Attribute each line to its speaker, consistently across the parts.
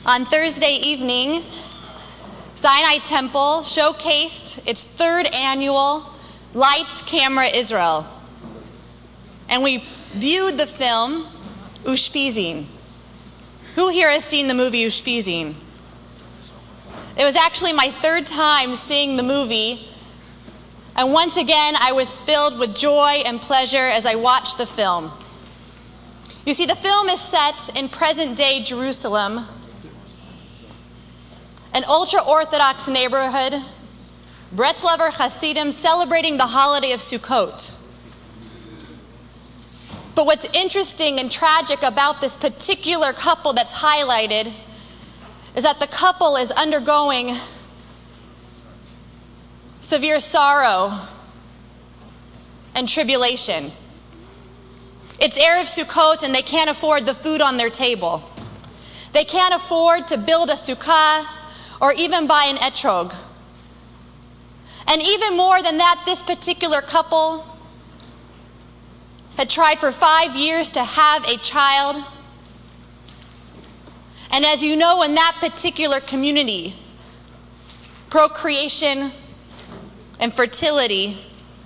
Speaker 1: On Thursday evening, Sinai Temple showcased its third annual Lights, Camera, Israel. And we viewed the film Ushpizin. Who here has seen the movie Ushpizin? It was actually my third time seeing the movie, and once again I was filled with joy and pleasure as I watched the film. You see, the film is set in present-day Jerusalem, an ultra-Orthodox neighborhood, Bretzlover Hasidim celebrating the holiday of Sukkot. But what's interesting and tragic about this particular couple that's highlighted is that the couple is undergoing severe sorrow and tribulation. It's Erev Sukkot and they can't afford the food on their table. They can't afford to build a sukkah or even buy an etrog. And even more than that, this particular couple had tried for 5 years to have a child. And as you know, in that particular community, procreation and fertility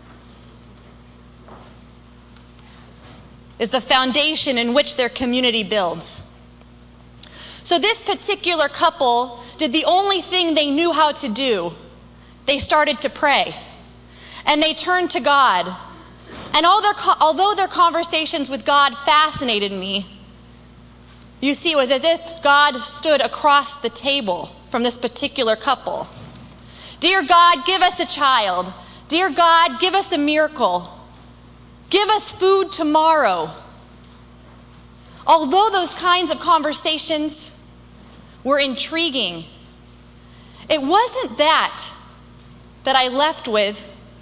Speaker 1: is the foundation in which their community builds. So this particular couple did the only thing they knew how to do. They started to pray, and they turned to God. And although their conversations with God fascinated me, you see, it was as if God stood across the table from this particular couple. Dear God, give us a child. Dear God, give us a miracle. Give us food tomorrow. Although those kinds of conversations were intriguing, it wasn't that I left with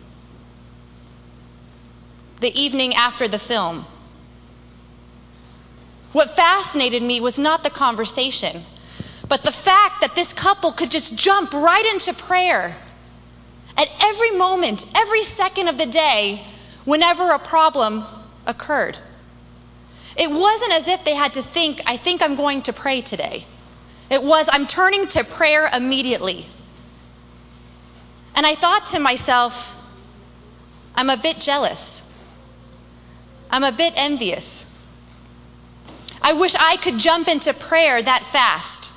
Speaker 1: the evening after the film. What fascinated me was not the conversation, but the fact that this couple could just jump right into prayer at every moment, every second of the day, whenever a problem occurred. It wasn't as if they had to think, I think I'm going to pray today. It was, I'm turning to prayer immediately. And I thought to myself, I'm a bit jealous. I'm a bit envious. I wish I could jump into prayer that fast.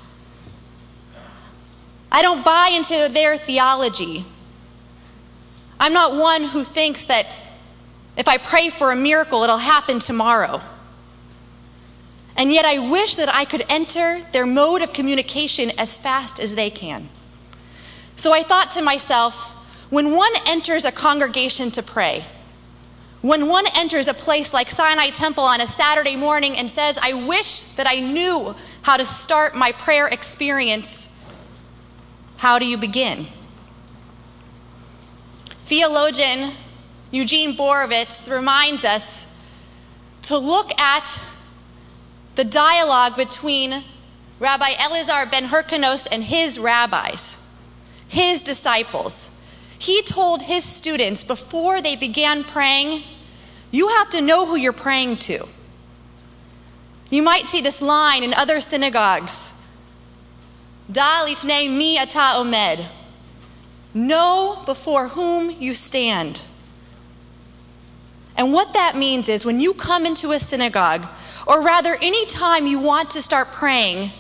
Speaker 1: I don't buy into their theology. I'm not one who thinks that if I pray for a miracle, it'll happen tomorrow. And yet I wish that I could enter their mode of communication as fast as they can. So I thought to myself, when one enters a congregation to pray, when one enters a place like Sinai Temple on a Saturday morning and says, I wish that I knew how to start my prayer experience, how do you begin? Theologian Eugene Borovitz reminds us to look at the dialogue between Rabbi Elazar ben Hyrcanos and his rabbis, his disciples. He told his students before they began praying, you have to know who you're praying to. You might see this line in other synagogues. Da lifnei mi ata omed. Know before whom you stand. And what that means is when you come into a synagogue, or rather any time you want to start praying,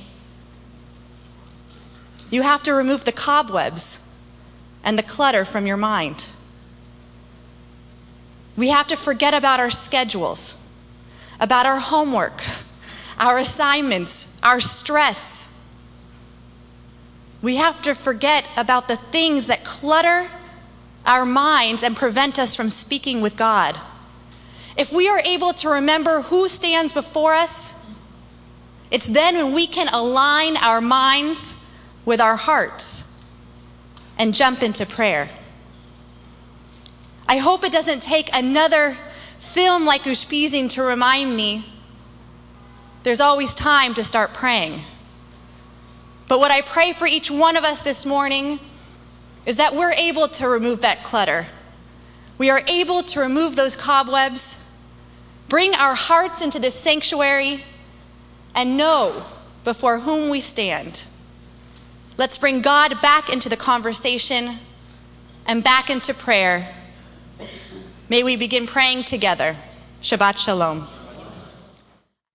Speaker 1: you have to remove the cobwebs and the clutter from your mind. We have to forget about our schedules, about our homework, our assignments, our stress. We have to forget about the things that clutter our minds and prevent us from speaking with God. If we are able to remember who stands before us, it's then when we can align our minds with our hearts and jump into prayer. I hope it doesn't take another film like Ushpizin to remind me there's always time to start praying. But what I pray for each one of us this morning is that we're able to remove that clutter. We are able to remove those cobwebs, bring our hearts into this sanctuary, and know before whom we stand. Let's bring God back into the conversation and back into prayer. May we begin praying together. Shabbat Shalom.